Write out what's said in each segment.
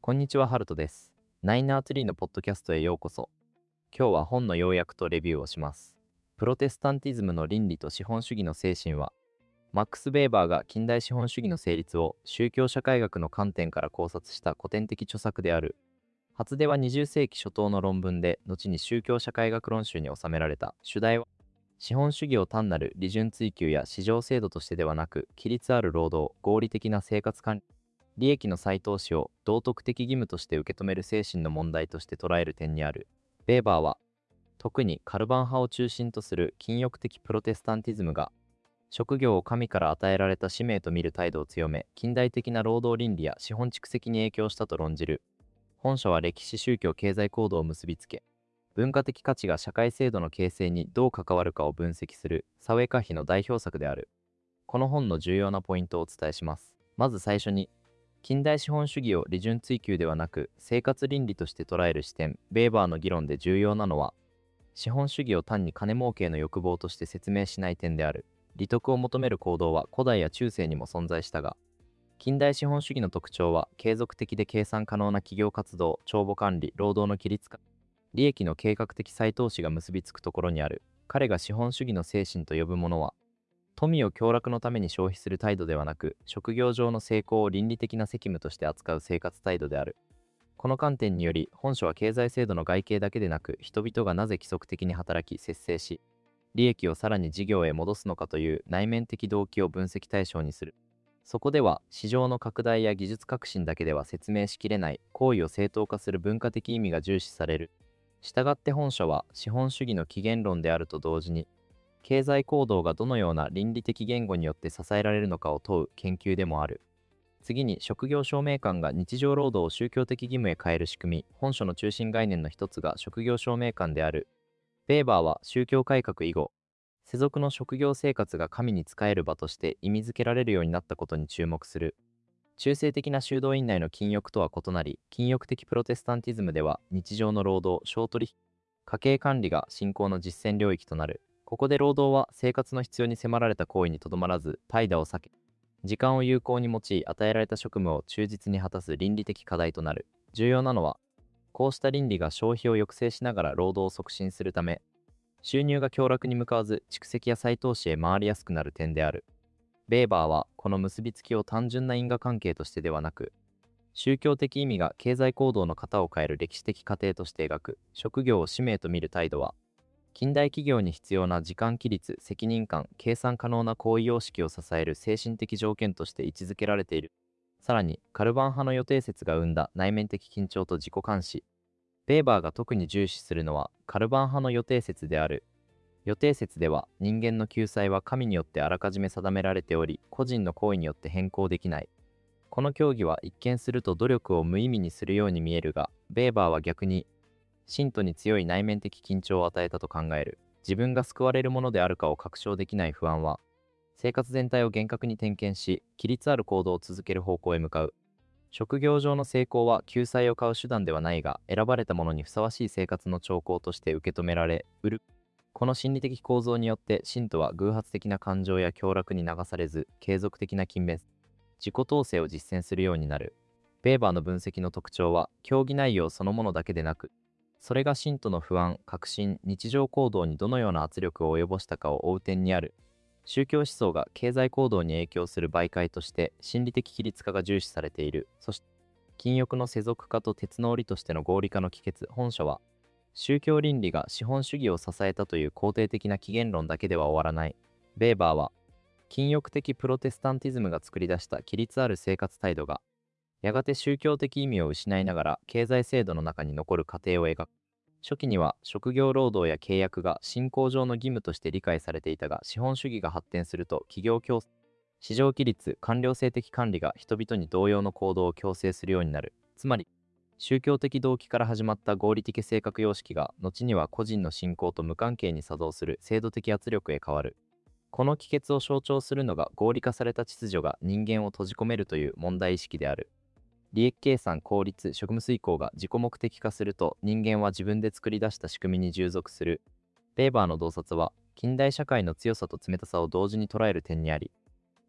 こんにちは、ハルトです。ナイナーツリーのポッドキャストへようこそ。今日は本の要約とレビューをします。プロテスタンティズムの倫理と資本主義の精神は、マックス・ベーバーが近代資本主義の成立を宗教社会学の観点から考察した古典的著作である。初出は20世紀初頭の論文で、後に宗教社会学論集に収められた。主題は、資本主義を単なる利潤追求や市場制度としてではなく、規律ある労働、合理的な生活管理、利益の再投資を道徳的義務として受け止める精神の問題として捉える点にある。ベーバーは、特にカルバン派を中心とする禁欲的プロテスタンティズムが、職業を神から与えられた使命と見る態度を強め、近代的な労働倫理や資本蓄積に影響したと論じる。本書は歴史、宗教、経済行動を結びつけ、文化的価値が社会制度の形成にどう関わるかを分析するサウェカヒの代表作である。この本の重要なポイントをお伝えします。まず最初に、近代資本主義を利潤追求ではなく生活倫理として捉える視点。ベーバーの議論で重要なのは、資本主義を単に金儲けの欲望として説明しない点である。利得を求める行動は古代や中世にも存在したが、近代資本主義の特徴は継続的で計算可能な企業活動、帳簿管理、労働の規律化、利益の計画的再投資が結びつくところにある。彼が資本主義の精神と呼ぶものは、富を享楽のために消費する態度ではなく、職業上の成功を倫理的な責務として扱う生活態度である。この観点により、本書は経済制度の外形だけでなく、人々がなぜ規則的に働き、節制し、利益をさらに事業へ戻すのかという内面的動機を分析対象にする。そこでは、市場の拡大や技術革新だけでは説明しきれない行為を正当化する文化的意味が重視される。したがって本書は、資本主義の起源論であると同時に、経済行動がどのような倫理的言語によって支えられるのかを問う研究でもある。次に、職業証明官が日常労働を宗教的義務へ変える仕組み。本書の中心概念の一つが職業証明官である。ベーバーは宗教改革以後、世俗の職業生活が神に仕える場として意味づけられるようになったことに注目する。中世的な修道院内の禁欲とは異なり、禁欲的プロテスタンティズムでは日常の労働、商取引、家計管理が信仰の実践領域となる。ここで労働は生活の必要に迫られた行為にとどまらず、怠惰を避け、時間を有効に用い与えられた職務を忠実に果たす倫理的課題となる。重要なのは、こうした倫理が消費を抑制しながら労働を促進するため、収入が享楽に向かわず蓄積や再投資へ回りやすくなる点である。ベーバーはこの結びつきを単純な因果関係としてではなく、宗教的意味が経済行動の型を変える歴史的過程として描く。職業を使命と見る態度は、近代企業に必要な時間規律、責任感、計算可能な行為様式を支える精神的条件として位置づけられている。さらに、カルバン派の予定説が生んだ内面的緊張と自己監視。ベーバーが特に重視するのはカルバン派の予定説である。予定説では、人間の救済は神によってあらかじめ定められており、個人の行為によって変更できない。この教義は一見すると努力を無意味にするように見えるが、ベーバーは逆に、信徒に強い内面的緊張を与えたと考える。自分が救われるものであるかを確証できない不安は、生活全体を厳格に点検し、規律ある行動を続ける方向へ向かう。職業上の成功は救済を買う手段ではないが、選ばれた者にふさわしい生活の兆候として受け止められうる。この心理的構造によって、信徒は偶発的な感情や享楽に流されず、継続的な勤勉、自己統制を実践するようになる。ベーバーの分析の特徴は、教義内容そのものだけでなく、それが信徒の不安、確信、日常行動にどのような圧力を及ぼしたかを追う点にある。宗教思想が経済行動に影響する媒介として心理的規律化が重視されている。そして、禁欲の世俗化と鉄の檻としての合理化の帰結。本書は、宗教倫理が資本主義を支えたという肯定的な起源論だけでは終わらない。ベーバーは、禁欲的プロテスタンティズムが作り出した規律ある生活態度が、やがて宗教的意味を失いながら経済制度の中に残る過程を描く。初期には職業労働や契約が信仰上の義務として理解されていたが、資本主義が発展すると企業競争、市場規律、官僚制的管理が人々に同様の行動を強制するようになる。つまり、宗教的動機から始まった合理的性格様式が、後には個人の信仰と無関係に作動する制度的圧力へ変わる。この帰結を象徴するのが、合理化された秩序が人間を閉じ込めるという問題意識である。利益計算、効率、職務遂行が自己目的化すると、人間は自分で作り出した仕組みに従属する。ベーバーの洞察は、近代社会の強さと冷たさを同時に捉える点にあり、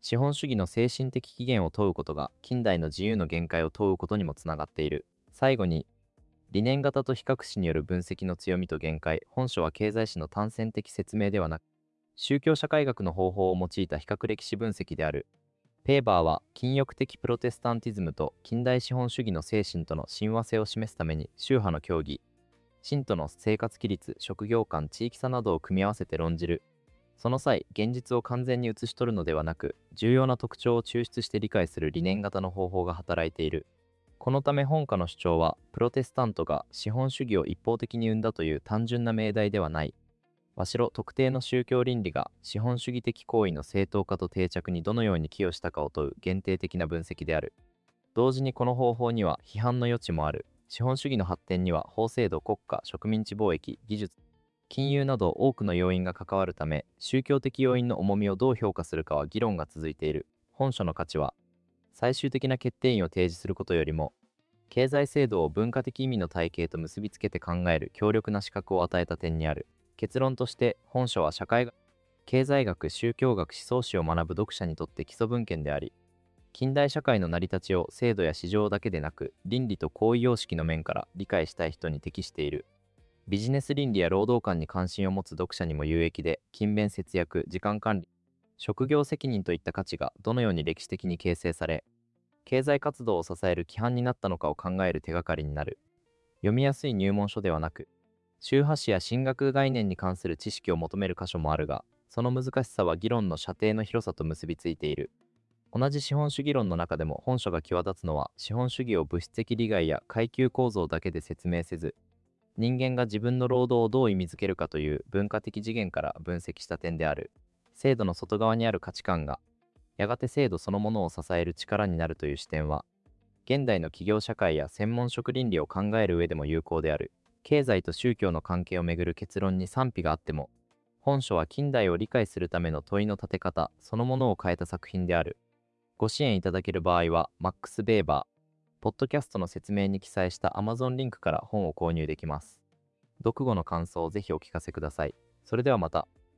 資本主義の精神的起源を問うことが近代の自由の限界を問うことにもつながっている。最後に、理念型と比較史による分析の強みと限界。本書は経済史の単線的説明ではなく、宗教社会学の方法を用いた比較歴史分析である。ペーバーは禁欲的プロテスタンティズムと近代資本主義の精神との親和性を示すために宗派の教義、信徒の生活規律、職業観、地域差などを組み合わせて論じる。その際、現実を完全に写し取るのではなく、重要な特徴を抽出して理解する理念型の方法が働いている。このため本家の主張は、プロテスタントが資本主義を一方的に生んだという単純な命題ではない。わしろ特定の宗教倫理が資本主義的行為の正当化と定着にどのように寄与したかを問う限定的な分析である。同時にこの方法には批判の余地もある。資本主義の発展には法制度、国家、植民地貿易、技術、金融など多くの要因が関わるため、宗教的要因の重みをどう評価するかは議論が続いている。本書の価値は、最終的な決定因を提示することよりも、経済制度を文化的意味の体系と結びつけて考える強力な資格を与えた点にある。結論として、本書は社会学、経済学、宗教学、思想史を学ぶ読者にとって基礎文献であり、近代社会の成り立ちを制度や市場だけでなく、倫理と行為様式の面から理解したい人に適している。ビジネス倫理や労働観に関心を持つ読者にも有益で、勤勉節約、時間管理、職業責任といった価値がどのように歴史的に形成され、経済活動を支える規範になったのかを考える手がかりになる。読みやすい入門書ではなく、宗派史や神学概念に関する知識を求める箇所もあるが、その難しさは議論の射程の広さと結びついている。同じ資本主義論の中でも本書が際立つのは、資本主義を物質的利害や階級構造だけで説明せず、人間が自分の労働をどう意味づけるかという文化的次元から分析した点である。制度の外側にある価値観が、やがて制度そのものを支える力になるという視点は、現代の企業社会や専門職倫理を考える上でも有効である。経済と宗教の関係をめぐる結論に賛否があっても、本書は近代を理解するための問いの立て方そのものを変えた作品である。ご支援いただける場合は、マックス・ベーバー、ポッドキャストの説明に記載した Amazon リンクから本を購入できます。読後の感想をぜひお聞かせください。それではまた。